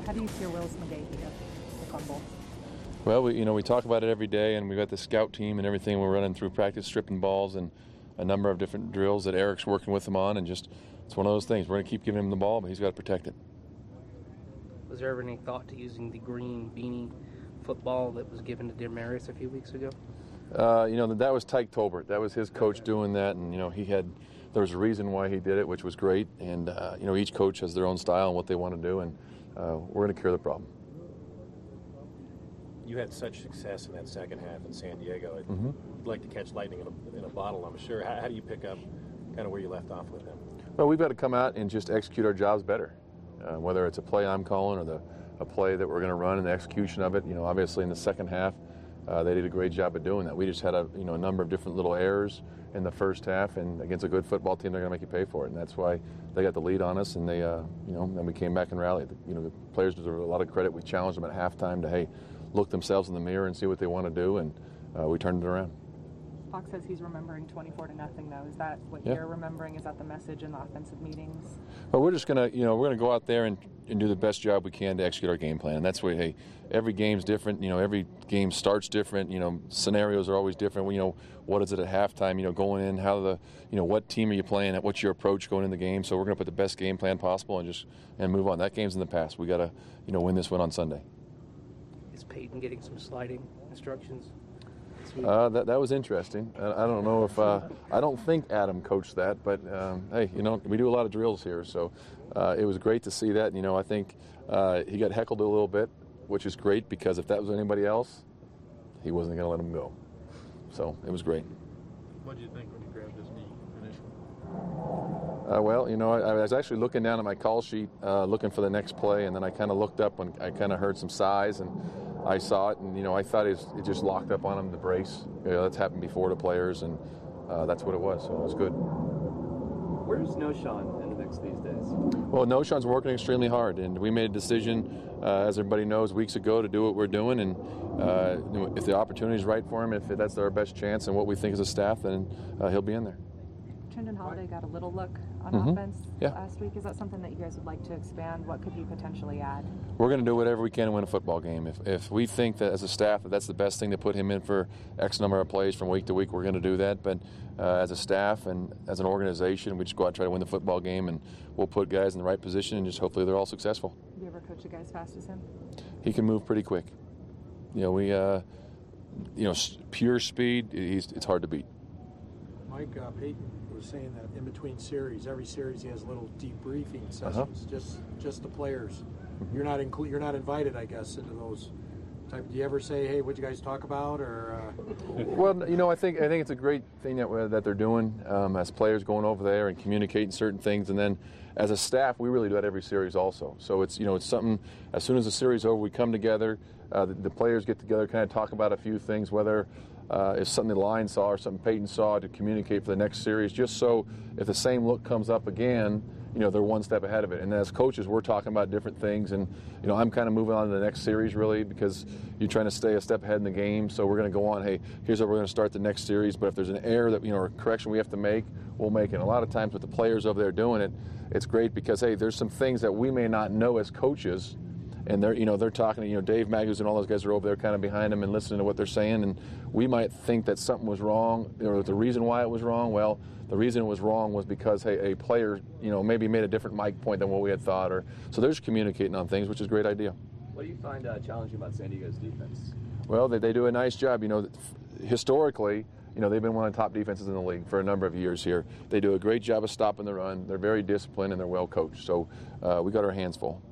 How do you steer Willis McGahee to fumble? Well, we talk about it every day, and we've got the scout team and everything. We're running through practice, stripping balls, and a number of different drills that Eric's working with him on, and just it's one of those things. We're going to keep giving him the ball, but he's got to protect it. Was there ever any thought to using the green beanie football that was given to Demarius a few weeks ago? That was Tyke Tolbert. That was his coach doing that, and there was a reason why he did it, which was great. And each coach has their own style and what they want to do, and we're going to cure the problem. You had such success in that second half in San Diego. You'd like to catch lightning in a bottle, I'm sure. How do you pick up kind of where you left off with them? Well, we've got to come out and just execute our jobs better, whether it's a play I'm calling or a play that we're going to run and the execution of it. Obviously in the second half, they did a great job of doing that. We just had a number of different little errors in the first half, and against a good football team, they're going to make you pay for it, and that's why they got the lead on us, and they, then we came back and rallied. The players deserve a lot of credit. We challenged them at halftime to, look themselves in the mirror and see what they want to do, and we turned it around. Fox says he's remembering 24-0 though. Is that what you're remembering? Is that the message in the offensive meetings? Well, we're just gonna, we're gonna go out there and do the best job we can to execute our game plan. And that's why, every game's different. Every game starts different. Scenarios are always different. What is it at halftime? Going in, what team are you playing? What's your approach going in the game? So we're gonna put the best game plan possible and move on. That game's in the past. We gotta, win this one on Sunday. Is Peyton getting some sliding instructions? That was interesting. I don't know if I don't think Adam coached that, but we do a lot of drills here, so it was great to see that. I think he got heckled a little bit, which is great because if that was anybody else, he wasn't going to let him go. So it was great. What did you think when you grabbed his knee initially? I was actually looking down at my call sheet, looking for the next play, and then I kind of looked up when I kind of heard some sighs, and I saw it, and I thought it just locked up on him, the brace. That's happened before to players, and that's what it was. So it was good. Where's Noshawn in the mix these days? Well, Noshawn's working extremely hard, and we made a decision, as everybody knows, weeks ago to do what we're doing, and if the opportunity is right for him, if that's our best chance and what we think as a staff, then he'll be in there. Trendon Holiday got a little look on offense last week. Is that something that you guys would like to expand? What could you potentially add? We're going to do whatever we can to win a football game. If we think that as a staff that's the best thing to put him in for X number of plays from week to week, we're going to do that. But as a staff and as an organization, we just go out and try to win the football game, and we'll put guys in the right position and just hopefully they're all successful. Do you ever coach a guy as fast as him? He can move pretty quick. Pure speed, it's hard to beat. Mike, Peyton was saying that in between series, every series he has little debriefing sessions, just the players. You're not invited, I guess, into those. Do you ever say, "Hey, what'd you guys talk about?" Or Well, I think it's a great thing that they're doing as players, going over there and communicating certain things, and then as a staff, we really do that every series also. So it's something. As soon as the series is over, we come together. The players get together, kind of talk about a few things, whether if something the line saw or something Peyton saw, to communicate for the next series, just so if the same look comes up again, they're one step ahead of it. And as coaches, we're talking about different things, and I'm kind of moving on to the next series really because you're trying to stay a step ahead in the game. So we're going to go on, hey, here's how we're going to start the next series, but if there's an error that or a correction we have to make, we'll make it. And a lot of times with the players over there doing it, it's great because, hey, there's some things that we may not know as coaches, and they're talking to Dave Maguz and all those guys are over there kind of behind them and listening to what they're saying, and we might think that something was wrong or the reason why it was wrong. Well, the reason it was wrong was because, hey, a player maybe made a different mic point than what we had thought, so they're just communicating on things, which is a great idea. What do you find challenging about San Diego's defense? Well, they do a nice job. Historically, they've been one of the top defenses in the league for a number of years here. They do a great job of stopping the run. They're very disciplined and they're well coached. So we got our hands full.